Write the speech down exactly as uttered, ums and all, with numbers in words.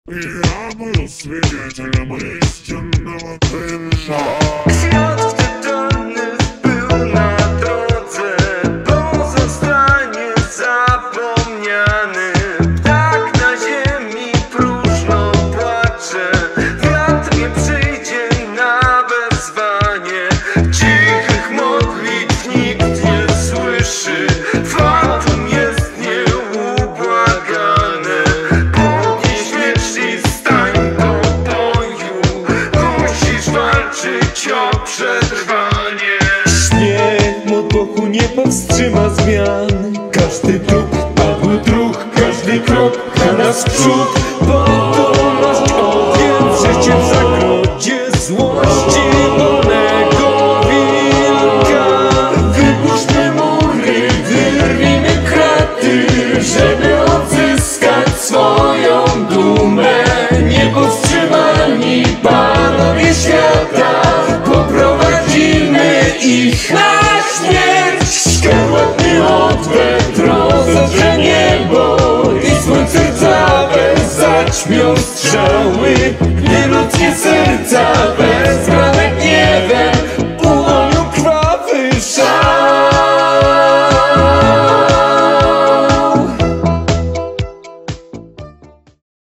Diavolo свидетелем истинного крыша. Świat tytanów był na drodze, pozostanie zapomniany. Tak na ziemi próżno płacze, wiatr nie przyjdzie na wezwanie. Cichych modlitw nikt nie słyszy, fatum jest nieubłagane. Podnieś miecz i stań do boju, musisz walczyć o przetrwanie. Śnieg motłochu nie powstrzyma zmian. Każdy trup, padły druh, każdy krok na nas w przód. Potomność ogień, życie w zagrodzie złości wolnego wilka. Wyburzmy mury, wyrwijmy kraty, żeby odzyskać swoją dumę. Niepowstrzymani panowie świata, poprowadzimy ich na śmierć. Szkarłatny odwet rozodrze niebo i słońce rdzawe zaćmią strzały, gdy ludzkie serca we